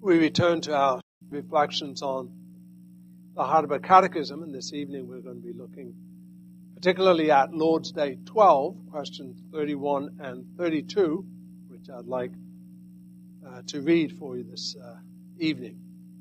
We return to our reflections on the Heidelberg Catechism, and this evening we're going to be looking particularly at Lord's Day 12, questions 31 and 32, which I'd like to read for you this evening.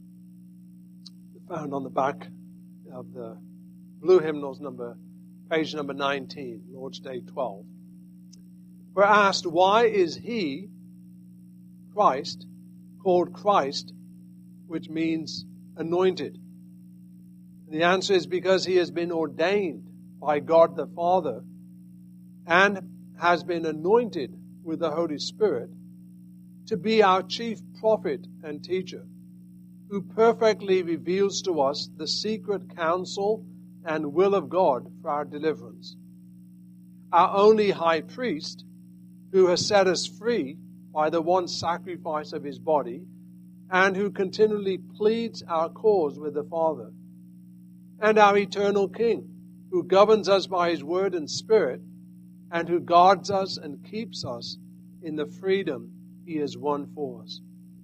Found on the back of the Blue Hymnals, page number 19, Lord's Day 12. We're asked, why is he, Christ, called Christ, which means anointed? And the answer is because he has been ordained by God the Father and has been anointed with the Holy Spirit to be our chief prophet and teacher, who perfectly reveals to us the secret counsel and will of God for our deliverance. Our only high priest, who has set us free by the one sacrifice of his body, and who continually pleads our cause with the Father. And our eternal King, who governs us by his word and spirit, and who guards us and keeps us in the freedom he has won for us.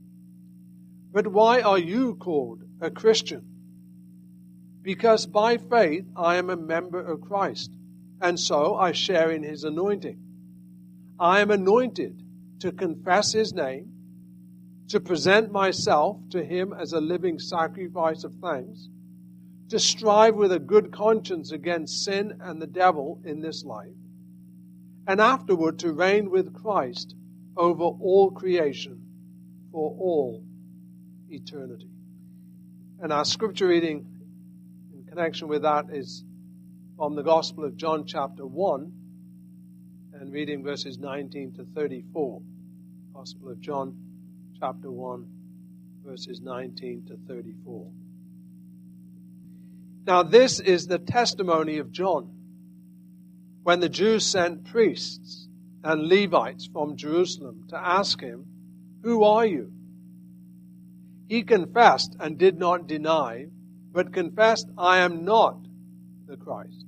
But why are you called a Christian? Because by faith I am a member of Christ, and so I share in his anointing. I am anointed to confess his name, to present myself to him as a living sacrifice of thanks, to strive with a good conscience against sin and the devil in this life, and afterward to reign with Christ over all creation for all eternity. And our scripture reading in connection with that is from the Gospel of John chapter 1 and reading verses 19 to 34. Gospel of John chapter 1 verses 19 to 34. Now this is the testimony of John, when the Jews sent priests and Levites from Jerusalem to ask him, "Who are you?" He confessed and did not deny, but confessed, "I am not the Christ."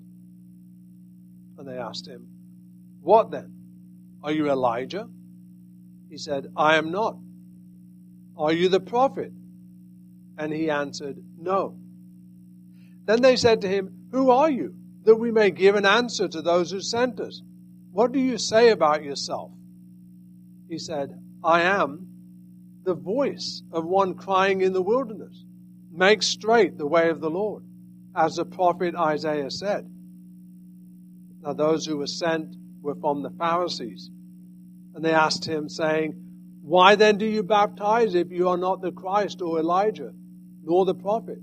And they asked him, "What then? Are you Elijah?" He said, "I am not." "Are you the prophet?" And he answered, "No." Then they said to him, "Who are you, that we may give an answer to those who sent us? What do you say about yourself?" He said, "I am the voice of one crying in the wilderness, 'Make straight the way of the Lord,' as the prophet Isaiah said." Now those who were sent were from the Pharisees. And they asked him, saying, "Why then do you baptize if you are not the Christ or Elijah, nor the prophet?"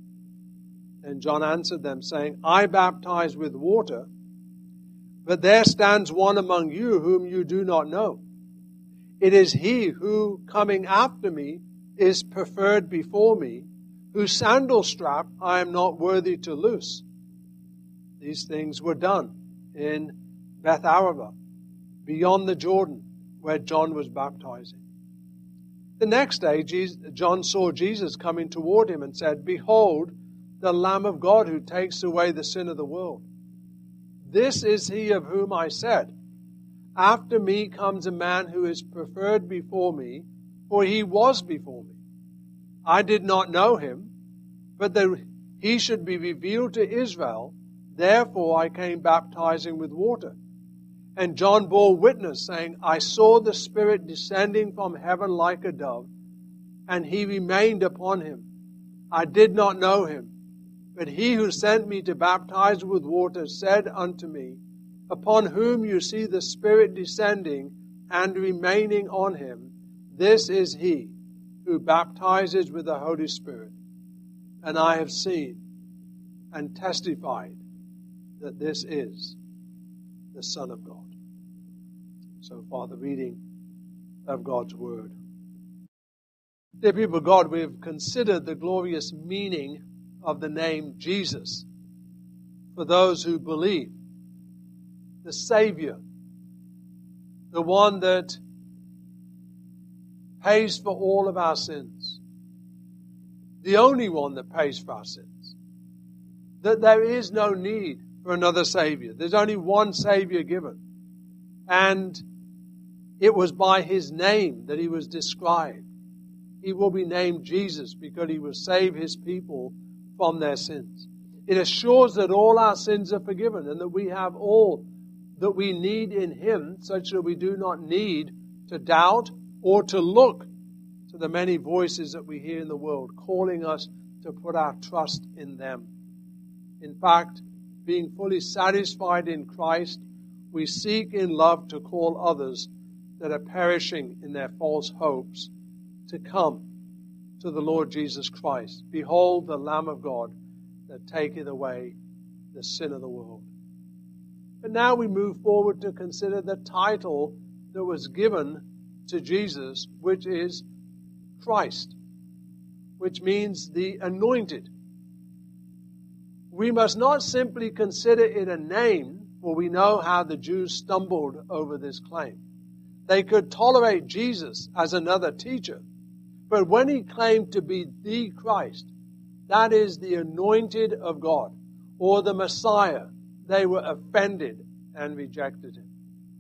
And John answered them, saying, "I baptize with water, but there stands one among you whom you do not know. It is he who, coming after me, is preferred before me, whose sandal strap I am not worthy to loose." These things were done in Beth Arava, beyond the Jordan, where John was baptizing. The next day, John saw Jesus coming toward him and said, "Behold, the Lamb of God who takes away the sin of the world. This is he of whom I said, 'After me comes a man who is preferred before me, for he was before me.' I did not know him, but that he should be revealed to Israel, therefore I came baptizing with water." And John bore witness, saying, "I saw the Spirit descending from heaven like a dove, and he remained upon him. I did not know him, but he who sent me to baptize with water said unto me, 'Upon whom you see the Spirit descending and remaining on him, this is he who baptizes with the Holy Spirit.' And I have seen and testified that this is the Son of God." So far, the reading of God's Word. Dear people of God, we have considered the glorious meaning of the name Jesus for those who believe. The Savior, the one that pays for all of our sins, the only one that pays for our sins, that there is no need for another Savior. There's only one Savior given. And it was by his name that he was described. He will be named Jesus because he will save his people from their sins. It assures that all our sins are forgiven and that we have all that we need in him, such that we do not need to doubt or to look to the many voices that we hear in the world calling us to put our trust in them. In fact, being fully satisfied in Christ, we seek in love to call others that are perishing in their false hopes to come to the Lord Jesus Christ. Behold the Lamb of God that taketh away the sin of the world. But now we move forward to consider the title that was given to Jesus, which is Christ, which means the anointed. We must not simply consider it a name, for we know how the Jews stumbled over this claim. They could tolerate Jesus as another teacher, but when he claimed to be the Christ, that is the anointed of God, or the Messiah, they were offended and rejected him.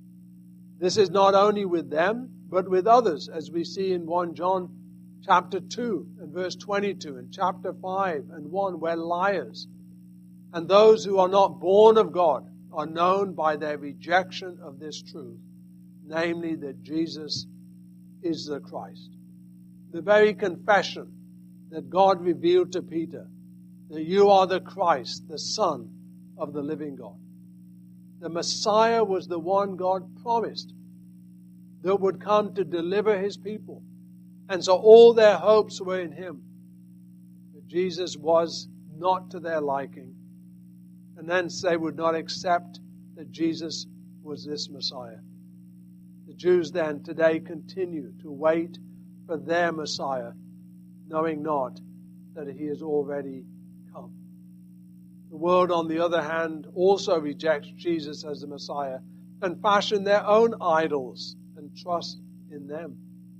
This is not only with them, but with others, as we see in 1 John chapter 2 and verse 22, and chapter 5 and 1, where liars and those who are not born of God are known by their rejection of this truth, namely that Jesus is the Christ. The very confession that God revealed to Peter, that you are the Christ, the Son of the living God. The Messiah was the one God promised that would come to deliver his people. And so all their hopes were in him. But Jesus was not to their liking. And thence they would not accept that Jesus was this Messiah. The Jews then today continue to wait for their Messiah, knowing not that he has already come. The world, on the other hand, also rejects Jesus as the Messiah and fashion their own idols and trust in them.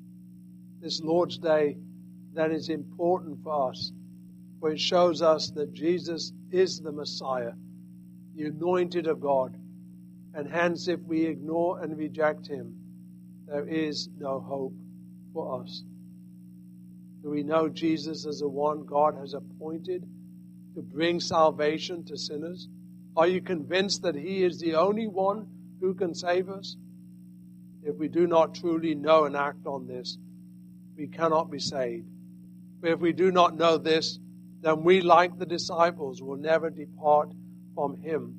This Lord's Day then is important for us, for it shows us that Jesus is the Messiah, the anointed of God, and hence if we ignore and reject him, there is no hope for us. Do we know Jesus as the one God has appointed to bring salvation to sinners? Are you convinced that he is the only one who can save us? If we do not truly know and act on this, we cannot be saved. But if we do not know this, then we, like the disciples, will never depart from him,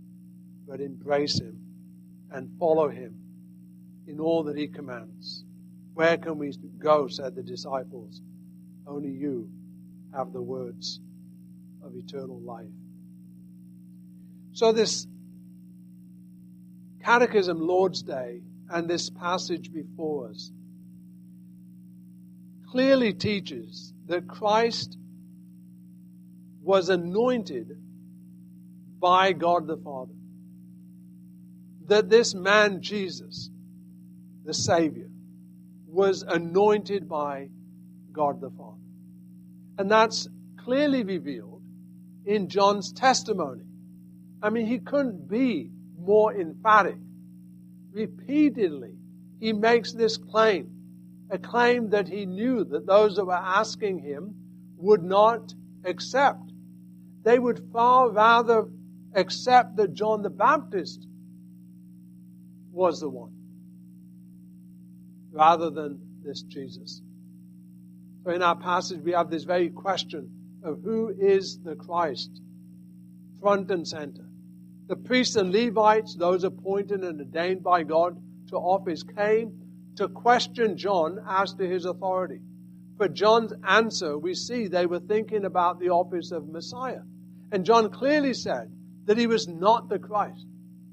but embrace him and follow him in all that he commands. Where can we go, said the disciples. Only you have the words of eternal life. So this Catechism Lord's Day and this passage before us clearly teaches that Christ was anointed by God the Father. That this man, Jesus, the Savior, was anointed by God the Father. And that's clearly revealed in John's testimony. I mean, he couldn't be more emphatic. Repeatedly, he makes this claim, a claim that he knew that those that were asking him would not accept. They would far rather accept that John the Baptist was the one, rather than this Jesus. So in our passage we have this very question of who is the Christ, front and center. The priests and Levites, those appointed and ordained by God to office, came to question John as to his authority. For John's answer, we see they were thinking about the office of Messiah. And John clearly said that he was not the Christ.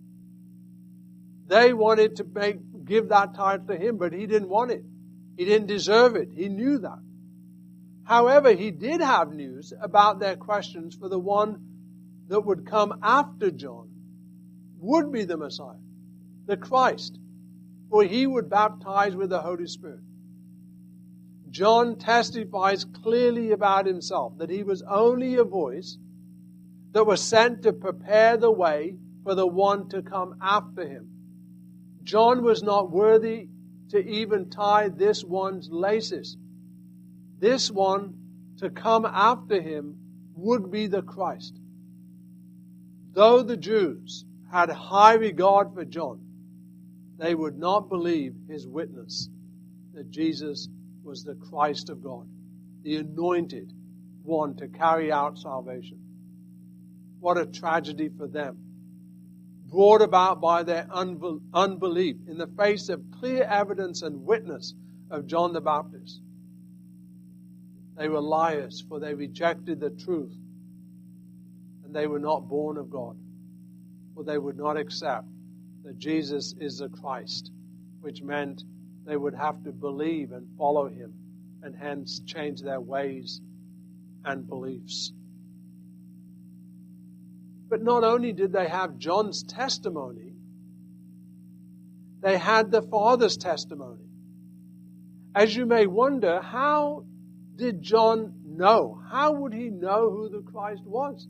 They wanted to give that title to him, but he didn't want it. He didn't deserve it. He knew that. However, he did have news about their questions, for the one that would come after John would be the Messiah, the Christ, for he would baptize with the Holy Spirit. John testifies clearly about himself that he was only a voice that was sent to prepare the way for the one to come after him. John was not worthy to even tie this one's laces. this one to come after him would be the Christ. Though the Jews had high regard for John, they would not believe his witness that Jesus was the Christ of God, the anointed one to carry out salvation. What a tragedy for them, brought about by their unbelief in the face of clear evidence and witness of John the Baptist. They were liars, for they rejected the truth, and they were not born of God, for they would not accept that Jesus is the Christ, which meant they would have to believe and follow him, and hence change their ways and beliefs. But not only did they have John's testimony, they had the Father's testimony. As you may wonder, how did John know? How would he know who the Christ was?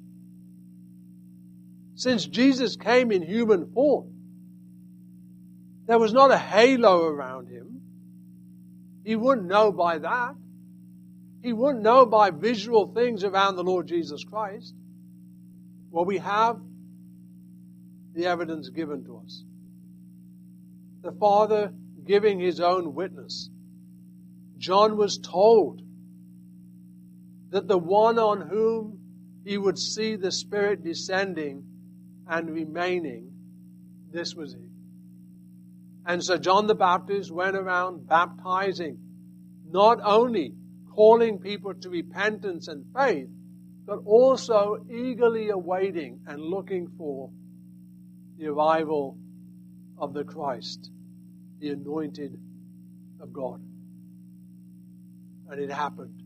Since Jesus came in human form, there was not a halo around him. He wouldn't know by that. He wouldn't know by visual things around the Lord Jesus Christ. Well, we have the evidence given to us. The Father giving his own witness. John was told that the one on whom he would see the Spirit descending and remaining, this was he. And so John the Baptist went around baptizing, not only calling people to repentance and faith, but also eagerly awaiting and looking for the arrival of the Christ, the anointed of God. And it happened.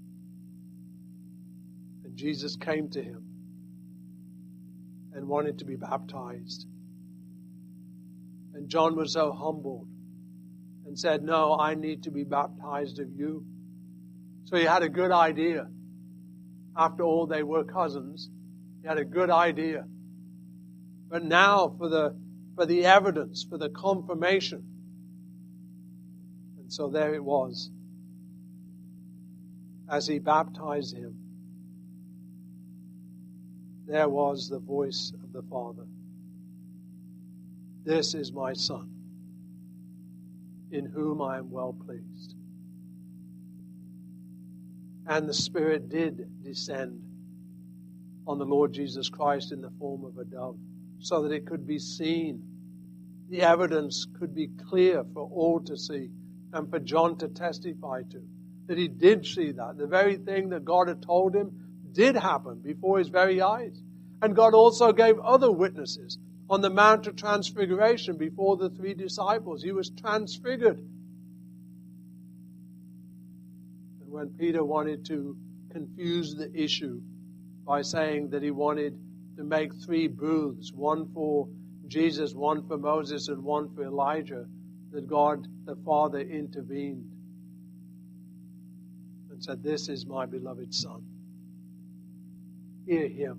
And Jesus came to him and wanted to be baptized. And John was so humbled and said, "No, I need to be baptized of you." So he had a good idea. After all, they were cousins. He had a good idea. But now for the evidence, for the confirmation. And so there it was. As he baptized him, there was the voice of the Father. "This is my Son, in whom I am well pleased." And the Spirit did descend on the Lord Jesus Christ in the form of a dove, so that it could be seen. The evidence could be clear for all to see and for John to testify to, that he did see that. The very thing that God had told him did happen before his very eyes. And God also gave other witnesses. On the Mount of Transfiguration before the 3 disciples, he was transfigured. And when Peter wanted to confuse the issue by saying that he wanted to make 3 booths, one for Jesus, one for Moses, and one for Elijah, that God the Father intervened and said, "This is my beloved Son. Hear him."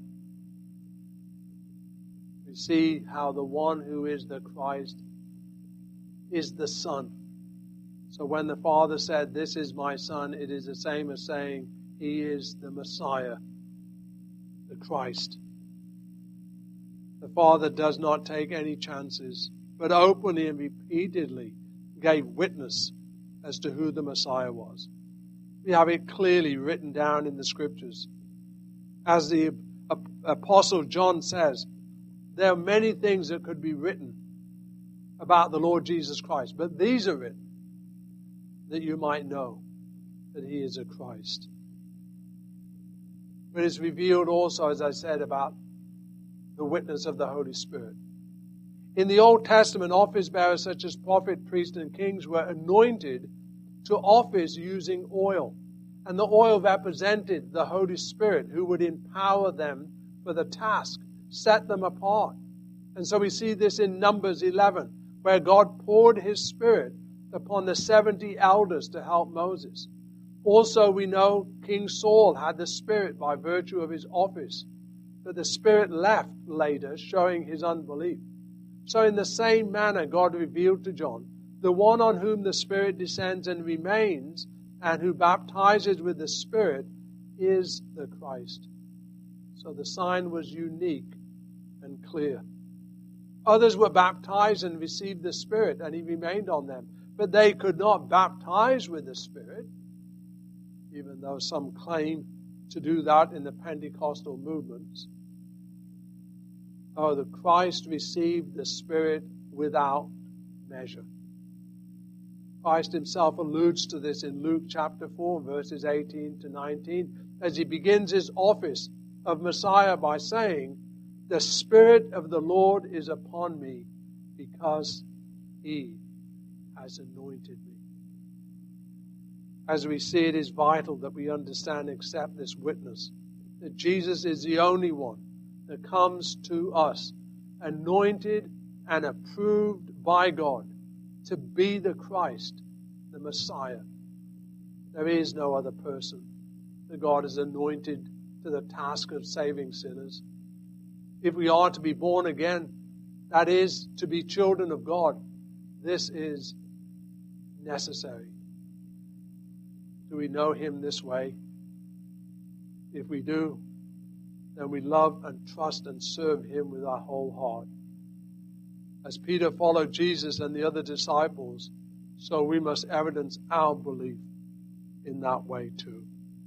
We see how the one who is the Christ is the Son. So when the Father said, "This is my Son," it is the same as saying he is the Messiah, the Christ. The Father does not take any chances, but openly and repeatedly gave witness as to who the Messiah was. We have it clearly written down in the Scriptures. As the Apostle John says, there are many things that could be written about the Lord Jesus Christ, but these are written that you might know that he is a Christ. But it's revealed also, as I said, about the witness of the Holy Spirit. In the Old Testament, office bearers such as prophet, priest, and kings were anointed to office using oil. And the oil represented the Holy Spirit, who would empower them for the task, set them apart. And so we see this in Numbers 11, where God poured his Spirit upon the 70 elders to help Moses. Also, we know King Saul had the Spirit by virtue of his office, but the Spirit left later, showing his unbelief. So in the same manner, God revealed to John, the one on whom the Spirit descends and remains and who baptizes with the Spirit is the Christ. So the sign was unique and clear. Others were baptized and received the Spirit, and he remained on them. But they could not baptize with the Spirit, even though some claim to do that in the Pentecostal movements. Oh, the Christ received the Spirit without measure. Christ himself alludes to this in Luke chapter 4, verses 18 to 19, as he begins his office of Messiah by saying, "The Spirit of the Lord is upon me, because he has anointed me." As we see, it is vital that we understand and accept this witness, that Jesus is the only one that comes to us, anointed and approved by God to be the Christ, the Messiah. There is no other person that God has anointed to the task of saving sinners. If we are to be born again, that is, to be children of God, this is necessary. Do we know him this way? If we do, then we love and trust and serve him with our whole heart. As Peter followed Jesus and the other disciples, so we must evidence our belief in that way too.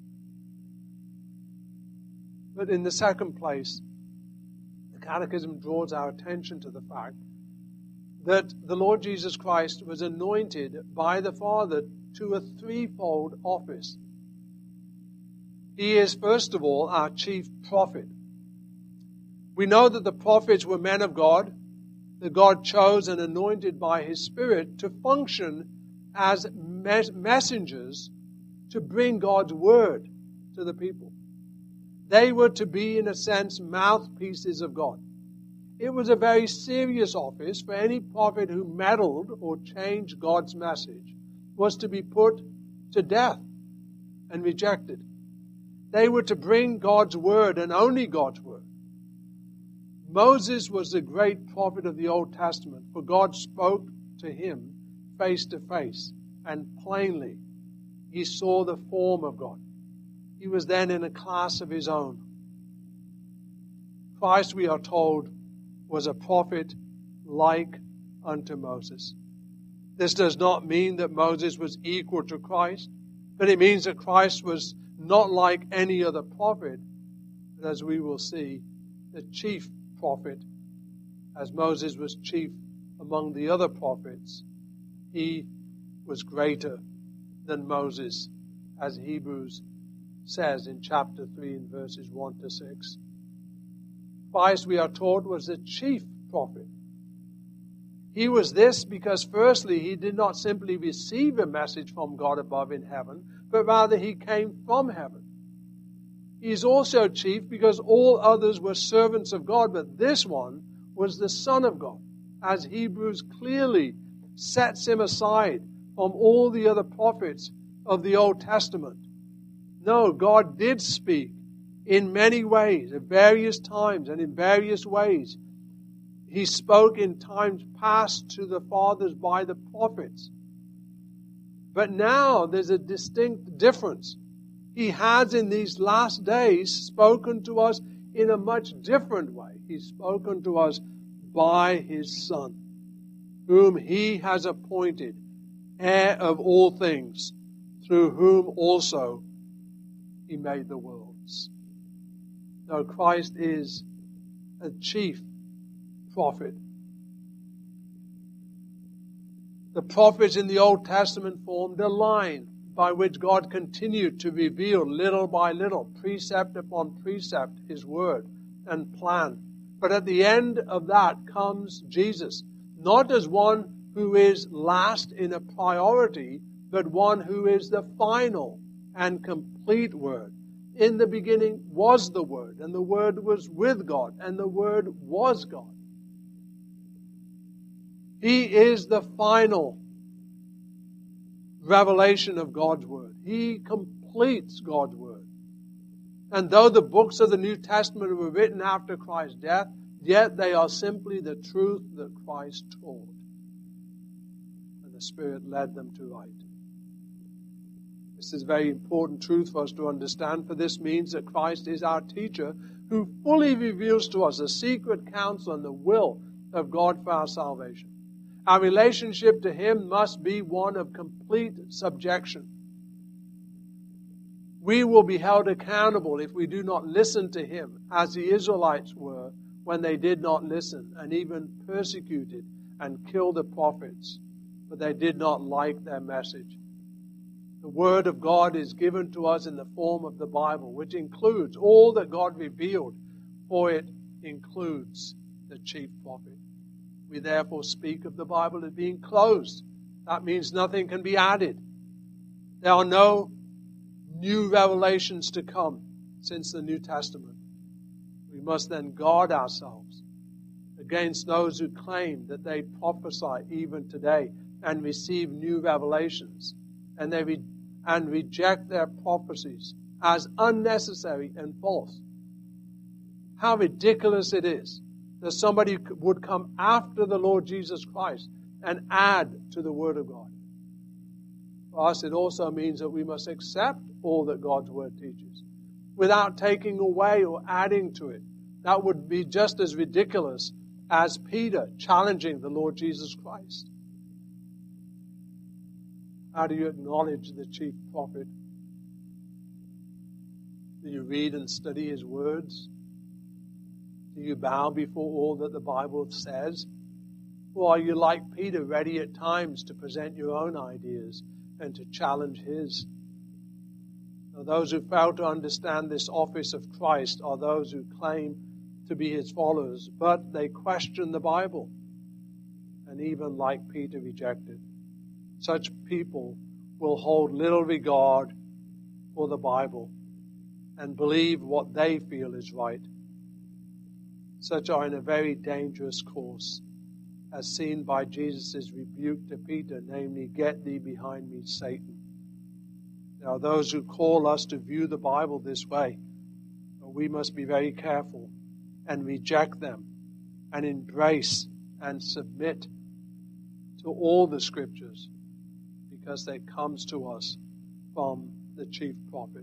But in the second place, the Catechism draws our attention to the fact that the Lord Jesus Christ was anointed by the Father to a threefold office. He is, first of all, our chief prophet. We know that the prophets were men of God, that God chose and anointed by his Spirit to function as messengers to bring God's word to the people. They were to be, in a sense, mouthpieces of God. It was a very serious office, for any prophet who meddled or changed God's message was to be put to death and rejected. They were to bring God's word and only God's word. Moses was the great prophet of the Old Testament, for God spoke to him face to face and plainly. He saw the form of God. He was then in a class of his own. Christ, we are told, was a prophet like unto Moses. This does not mean that Moses was equal to Christ, but it means that Christ was not like any other prophet, but as we will see, the chief prophet. As Moses was chief among the other prophets, he was greater than Moses, as Hebrews says in chapter 3 and verses 1 to 6. Christ, we are taught, was the chief prophet. He was this because, firstly, he did not simply receive a message from God above in heaven, but rather he came from heaven. He is also chief because all others were servants of God, but this one was the Son of God, as Hebrews clearly sets him aside from all the other prophets of the Old Testament. No, God did speak in many ways, at various times and in various ways. He spoke in times past to the fathers by the prophets. But now there's a distinct difference. He has in these last days spoken to us in a much different way. He's spoken to us by his Son, whom he has appointed heir of all things, through whom also he made the worlds. No, Christ is a chief prophet. The prophets in the Old Testament formed a line by which God continued to reveal little by little, precept upon precept, his word and plan. But at the end of that comes Jesus, not as one who is last in a priority, but one who is the final and complete word. In the beginning was the Word, and the Word was with God, and the Word was God. He is the final revelation of God's Word. He completes God's Word. And though the books of the New Testament were written after Christ's death, yet they are simply the truth that Christ taught. And the Spirit led them to write. This is a very important truth for us to understand, for this means that Christ is our teacher who fully reveals to us the secret counsel and the will of God for our salvation. Our relationship to Him must be one of complete subjection. We will be held accountable if we do not listen to Him, as the Israelites were when they did not listen, and even persecuted and killed the prophets, but they did not like their message. The Word of God is given to us in the form of the Bible, which includes all that God revealed, for it includes the chief prophet. We therefore speak of the Bible as being closed. That means nothing can be added. There are no new revelations to come since the New Testament. We must then guard ourselves against those who claim that they prophesy even today and receive new revelations, and reject their prophecies as unnecessary and false. How ridiculous it is that somebody would come after the Lord Jesus Christ and add to the Word of God. For us, it also means that we must accept all that God's Word teaches without taking away or adding to it. That would be just as ridiculous as Peter challenging the Lord Jesus Christ. How do you acknowledge the chief prophet? Do you read and study his words? Do you bow before all that the Bible says? Or are you like Peter, ready at times to present your own ideas and to challenge his? Now, those who fail to understand this office of Christ are those who claim to be his followers, but they question the Bible and even, like Peter, reject it. Such people will hold little regard for the Bible and believe what they feel is right. Such are in a very dangerous course, as seen by Jesus' rebuke to Peter, namely, "Get thee behind me, Satan." There are those who call us to view the Bible this way, but we must be very careful and reject them and embrace and submit to all the Scriptures, because they comes to us from the chief prophet.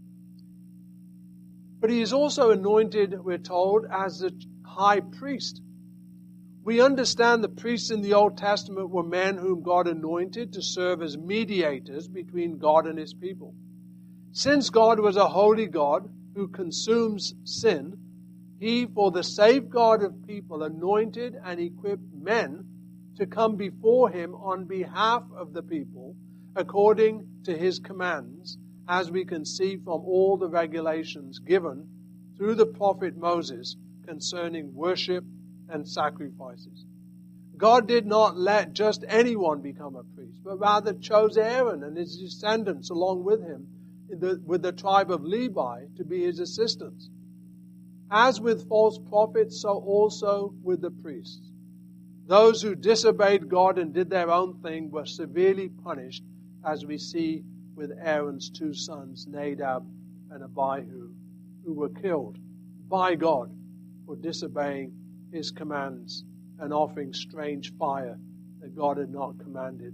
But he is also anointed, we're told, as the high priest. We understand the priests in the Old Testament were men whom God anointed to serve as mediators between God and his people. Since God was a holy God who consumes sin, he, for the safeguard of people, anointed and equipped men to come before him on behalf of the people, according to his commands, as we can see from all the regulations given through the prophet Moses concerning worship and sacrifices. God did not let just anyone become a priest, but rather chose Aaron and his descendants along with him, with the tribe of Levi, to be his assistants. As with false prophets, so also with the priests. Those who disobeyed God and did their own thing were severely punished, as we see with Aaron's two sons, Nadab and Abihu, who were killed by God for disobeying his commands and offering strange fire that God had not commanded.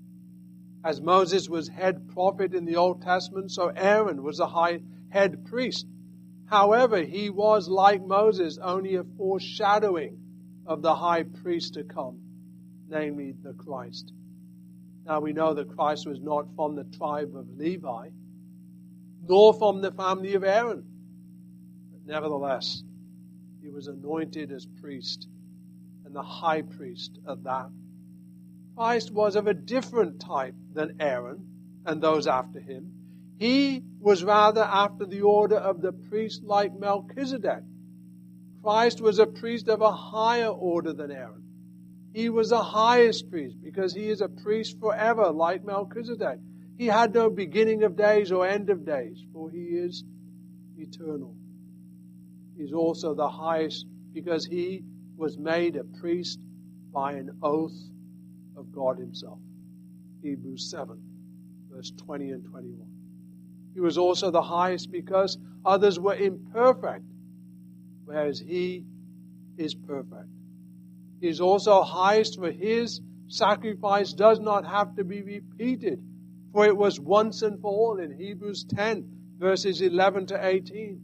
As Moses was head prophet in the Old Testament, so Aaron was a head priest. However, he was, like Moses, only a foreshadowing of the high priest to come, namely the Christ. Now we know that Christ was not from the tribe of Levi, nor from the family of Aaron. But nevertheless, he was anointed as priest, and the high priest at that. Christ was of a different type than Aaron and those after him. He was rather after the order of the priest like Melchizedek. Christ was a priest of a higher order than Aaron. He was the highest priest because he is a priest forever like Melchizedek. He had no beginning of days or end of days, for he is eternal. He is also the highest because he was made a priest by an oath of God himself. Hebrews 7, verse 20 and 21. He was also the highest because others were imperfect, whereas he is perfect. He is also highest, for his sacrifice does not have to be repeated For it was once and for all in Hebrews 10, verses 11 to 18.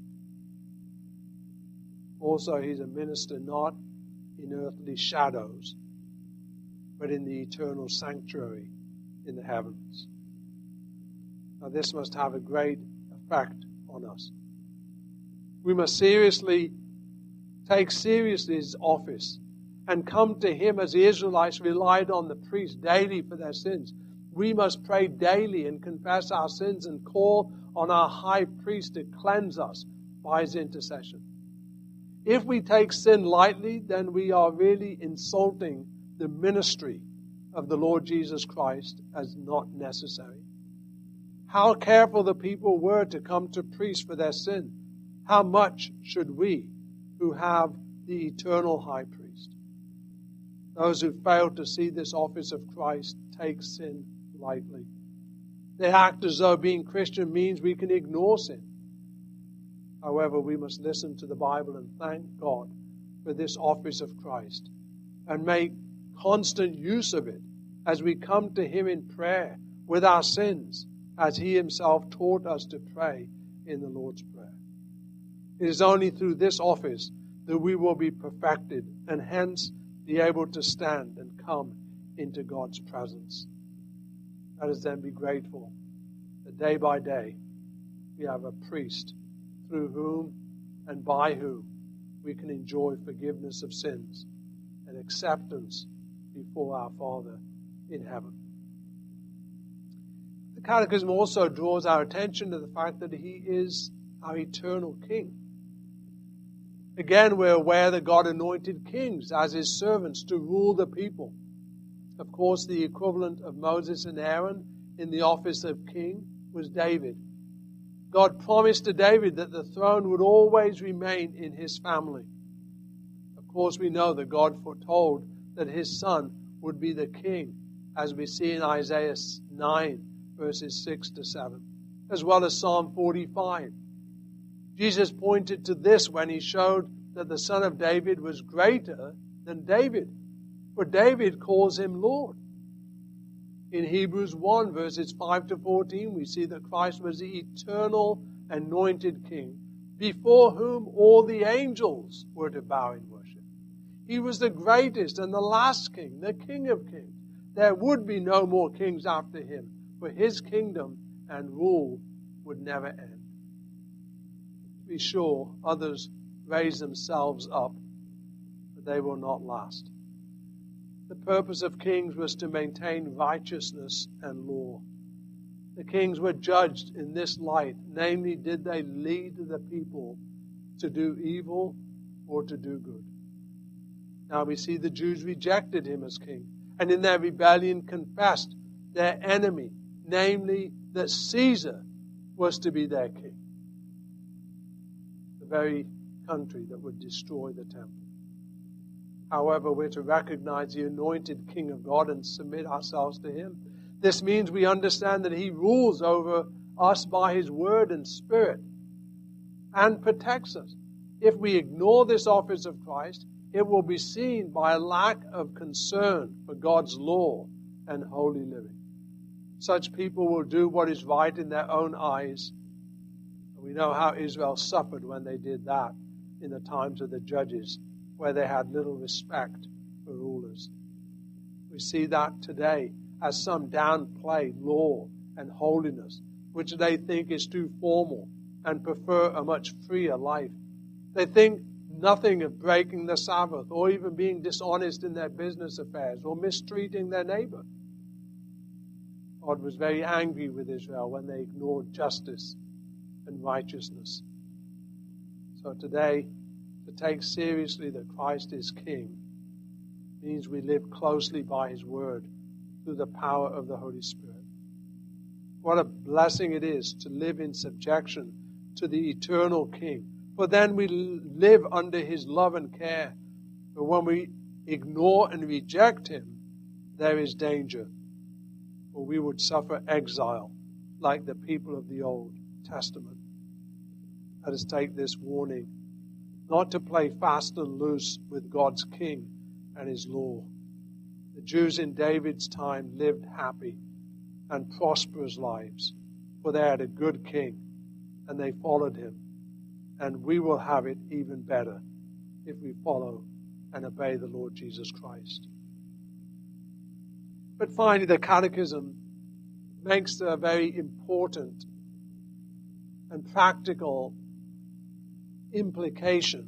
Also, he's a minister not in earthly shadows, but in the eternal sanctuary in the heavens. Now, this must have a great effect on us. We must take seriously his office and come to him as the Israelites relied on the priest daily for their sins. We must pray daily and confess our sins and call on our high priest to cleanse us by his intercession. If we take sin lightly, then we are really insulting the ministry of the Lord Jesus Christ as not necessary. How careful the people were to come to priests for their sin. How much should we, who have the eternal high priest? Those who fail to see this office of Christ take sin lightly. They act as though being Christian means we can ignore sin. However, we must listen to the Bible and thank God for this office of Christ and make constant use of it as we come to him in prayer with our sins, as he himself taught us to pray in the Lord's Prayer. It is only through this office that we will be perfected and hence be able to stand and come into God's presence. Let us then be grateful that day by day we have a priest through whom and by whom we can enjoy forgiveness of sins and acceptance before our Father in heaven. The Catechism also draws our attention to the fact that he is our eternal King. Again, we're aware that God anointed kings as his servants to rule the people. Of course, the equivalent of Moses and Aaron in the office of king was David. God promised to David that the throne would always remain in his family. Of course, we know that God foretold that his son would be the king, as we see in Isaiah 9, verses 6 to 7, as well as Psalm 45. Jesus pointed to this when he showed that the Son of David was greater than David, for David calls him Lord. In Hebrews 1, verses 5 to 14, we see that Christ was the eternal anointed King, before whom all the angels were to bow in worship. He was the greatest and the last King, the King of kings. There would be no more kings after him, for his kingdom and rule would never end. Be sure, others raise themselves up, but they will not last. The purpose of kings was to maintain righteousness and law. The kings were judged in this light, namely, did they lead the people to do evil or to do good? Now we see the Jews rejected him as king, and in their rebellion confessed their enemy, namely that Caesar was to be their king. The very country that would destroy the temple. However, we're to recognize the anointed King of God and submit ourselves to him. This means we understand that he rules over us by his word and spirit and protects us. If we ignore this office of Christ, it will be seen by a lack of concern for God's law and holy living. Such people will do what is right in their own eyes. We know how Israel suffered when they did that in the times of the judges, where they had little respect for rulers. We see that today as some downplay law and holiness, which they think is too formal and prefer a much freer life. They think nothing of breaking the Sabbath or even being dishonest in their business affairs or mistreating their neighbor. God was very angry with Israel when they ignored justice and righteousness. So today, to take seriously that Christ is King means we live closely by his word through the power of the Holy Spirit. What a blessing it is to live in subjection to the eternal King. For then we live under his love and care. But when we ignore and reject him, there is danger. For we would suffer exile like the people of the Old Testament. Let us take this warning not to play fast and loose with God's king and his law. The Jews in David's time lived happy, and prosperous lives, for they had a good king, and they followed him. And we will have it even better if we follow and obey the Lord Jesus Christ. But finally, the Catechism makes a very important and practical implication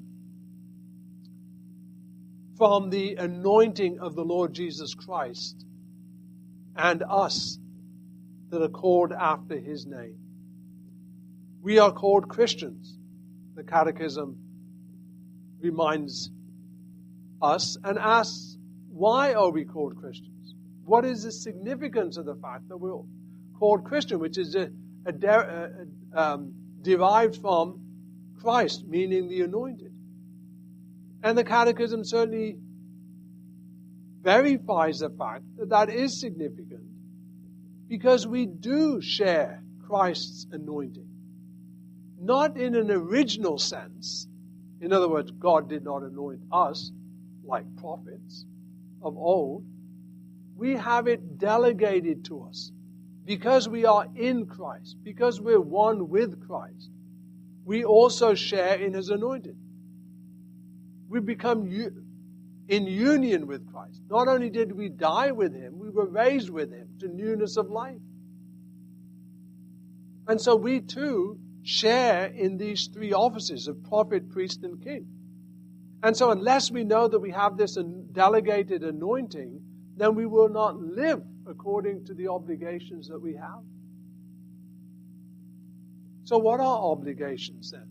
from the anointing of the Lord Jesus Christ and us that are called after his name. We are called Christians. The Catechism reminds us and asks, why are we called Christians? What is the significance of the fact that we're called Christian, which is derived from Christ, meaning the anointed? And the Catechism certainly verifies the fact that that is significant because we do share Christ's anointing. Not in an original sense. In other words, God did not anoint us like prophets of old. We have it delegated to us because we are in Christ, because we're one with Christ. We also share in his anointing. We become in union with Christ. Not only did we die with him, we were raised with him to newness of life. And so we too share in these three offices of prophet, priest, and king. And so unless we know that we have this delegated anointing, then we will not live according to the obligations that we have. So what are obligations then?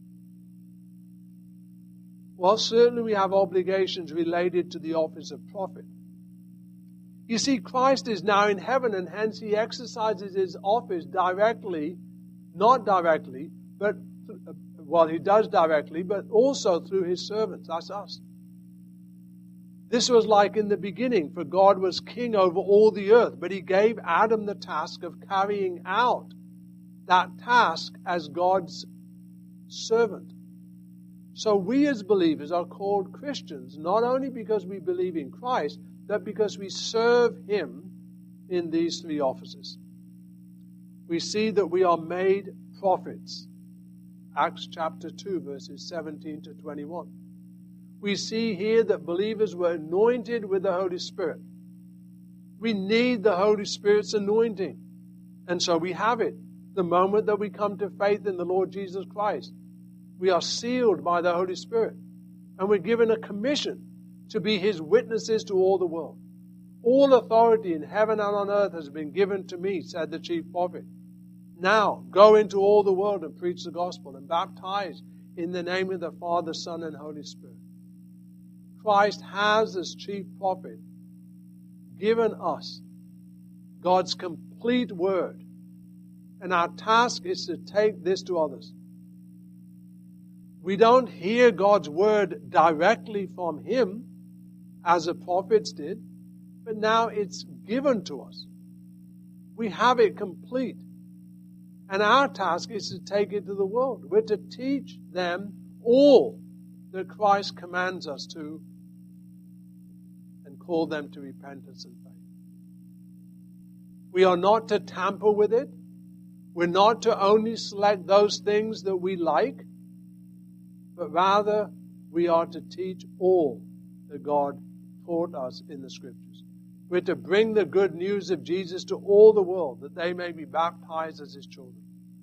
Well, certainly we have obligations related to the office of prophet. You see, Christ is now in heaven, and hence he exercises his office directly, not directly, but, well, he does directly, but also through his servants. That's us. This was like in the beginning, for God was king over all the earth, but he gave Adam the task of carrying out that task as God's servant. So we as believers are called Christians, not only because we believe in Christ, but because we serve him in these three offices. We see that we are made prophets. Acts chapter 2, verses 17 to 21. We see here that believers were anointed with the Holy Spirit. We need the Holy Spirit's anointing. And so we have it the moment that we come to faith in the Lord Jesus Christ. We are sealed by the Holy Spirit. And we're given a commission to be his witnesses to all the world. All authority in heaven and on earth has been given to me, said the chief prophet. Now, go into all the world and preach the gospel and baptize in the name of the Father, Son, and Holy Spirit. Christ has, as chief prophet, given us God's complete word. And our task is to take this to others. We don't hear God's word directly from him, as the prophets did, but now it's given to us. We have it complete. And our task is to take it to the world. We're to teach them all that Christ commands us to and call them to repentance and faith. We are not to tamper with it. We're not to only select those things that we like, but rather we are to teach all that God taught us in the Scriptures. We're to bring the good news of Jesus to all the world, that they may be baptized as his children.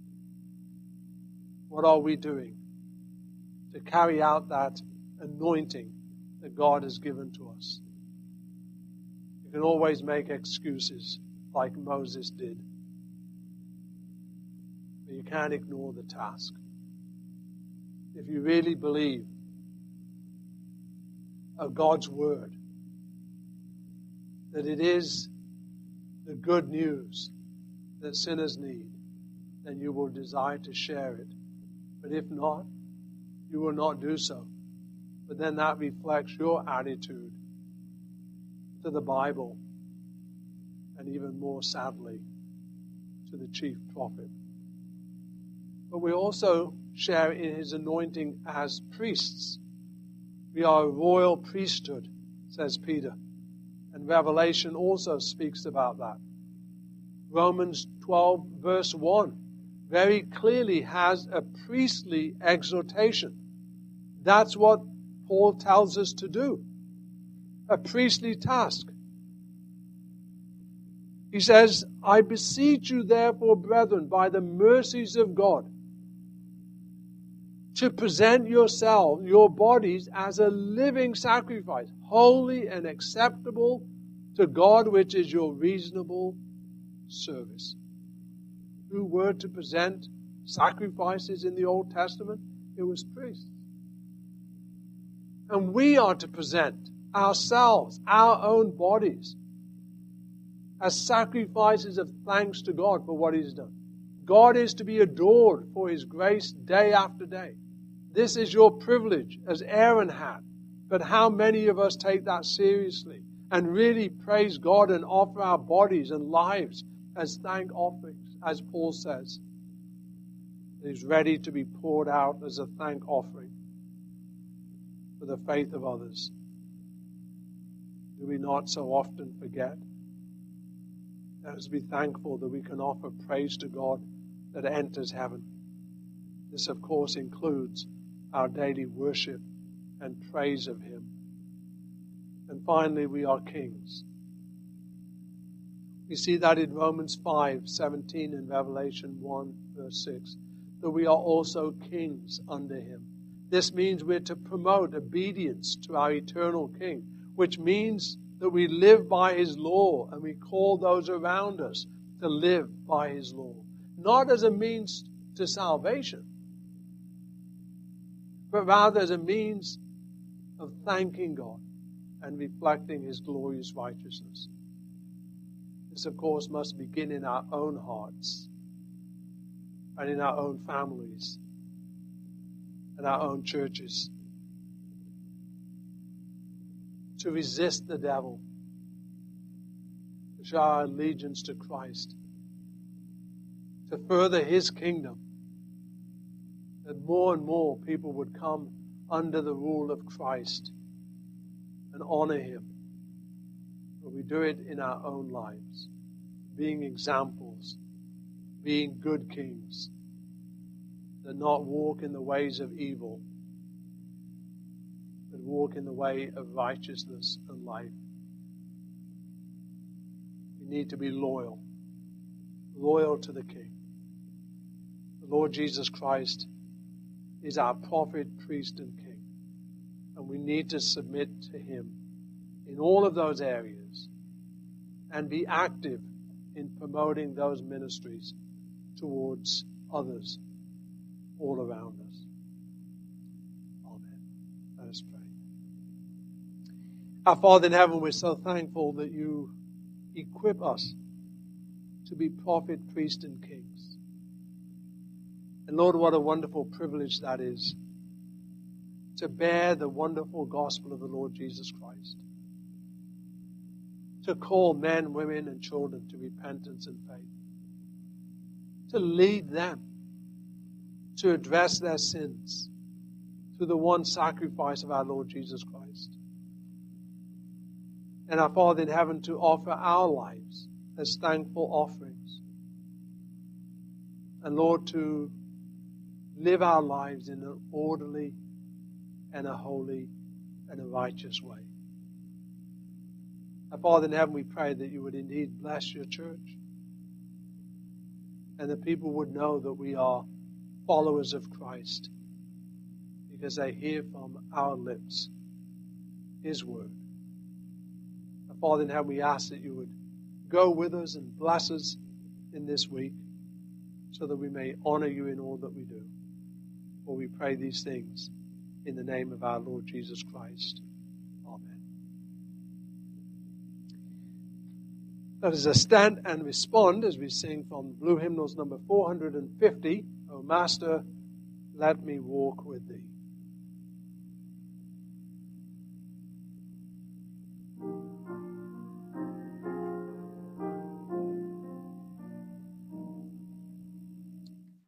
What are we doing to carry out that anointing that God has given to us? You can always make excuses like Moses did, but you can't ignore the task. If you really believe of God's word, that it is the good news that sinners need, then you will desire to share it. But if not, you will not do so. But then that reflects your attitude to the Bible, and even more sadly, to the chief prophet. But we also share in his anointing as priests. We are a royal priesthood, says Peter. And Revelation also speaks about that. Romans 12 verse 1 very clearly has a priestly exhortation. That's what Paul tells us to do. A priestly task. He says, I beseech you therefore, brethren, by the mercies of God, to present yourselves, your bodies, as a living sacrifice, holy and acceptable to God, which is your reasonable service. Who were to present sacrifices in the Old Testament? It was priests. And we are to present ourselves, our own bodies, as sacrifices of thanks to God for what He's done. God is to be adored for His grace day after day. This is your privilege, as Aaron had. But how many of us take that seriously and really praise God and offer our bodies and lives as thank offerings, as Paul says? It is ready to be poured out as a thank offering for the faith of others. Do we not so often forget? Let us be thankful that we can offer praise to God that enters heaven. This, of course, includes our daily worship and praise of Him. And finally, we are kings. We see that in Romans 5:17 and Revelation 1 verse 6, that we are also kings under Him. This means we're to promote obedience to our eternal King, which means that we live by His law and we call those around us to live by His law. Not as a means to salvation, but rather as a means of thanking God and reflecting His glorious righteousness. This, of course, must begin in our own hearts and in our own families and our own churches. To resist the devil, to show our allegiance to Christ, to further His kingdom, that more and more people would come under the rule of Christ and honor Him. But we do it in our own lives, being examples, being good kings, that not walk in the ways of evil, but walk in the way of righteousness and life. We need to be loyal to the King. The Lord Jesus Christ is our prophet, priest, and King. And we need to submit to Him in all of those areas and be active in promoting those ministries towards others all around us. Amen. Let us pray. Our Father in heaven, we're so thankful that You equip us to be prophet, priest, and kings. And Lord, what a wonderful privilege that is, to bear the wonderful gospel of the Lord Jesus Christ, to call men, women, and children to repentance and faith, to lead them, to address their sins through the one sacrifice of our Lord Jesus Christ. And our Father in heaven, to offer our lives as thankful offerings. And Lord, to live our lives in an orderly and a holy and a righteous way. Our Father in heaven, we pray that You would indeed bless Your church, and that people would know that we are followers of Christ because they hear from our lips His word. Our Father in heaven, we ask that You would go with us and bless us in this week so that we may honor You in all that we do. For we pray these things in the name of our Lord Jesus Christ. Amen. Let us stand and respond as we sing from Blue Hymnals number 450, O Master, let me walk with Thee.